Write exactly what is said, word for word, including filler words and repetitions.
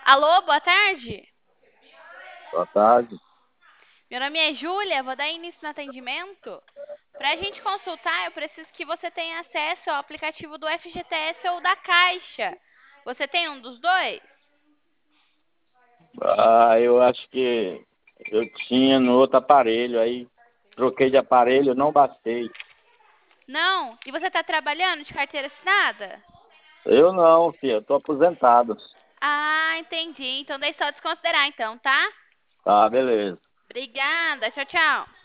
Alô, boa tarde. Boa tarde. Meu nome é Júlia, vou dar início no atendimento. Para a gente consultar, eu preciso que você tenha acesso ao aplicativo do F G T S ou da Caixa. Você tem um dos dois? Ah, eu acho que eu tinha no outro aparelho, aí troquei de aparelho, não bastei. Não? E você está trabalhando de carteira assinada? Eu não, filho, eu tô aposentado. Ah, entendi. Então deixe só desconsiderar então, tá? Tá, beleza. Obrigada. Tchau, tchau.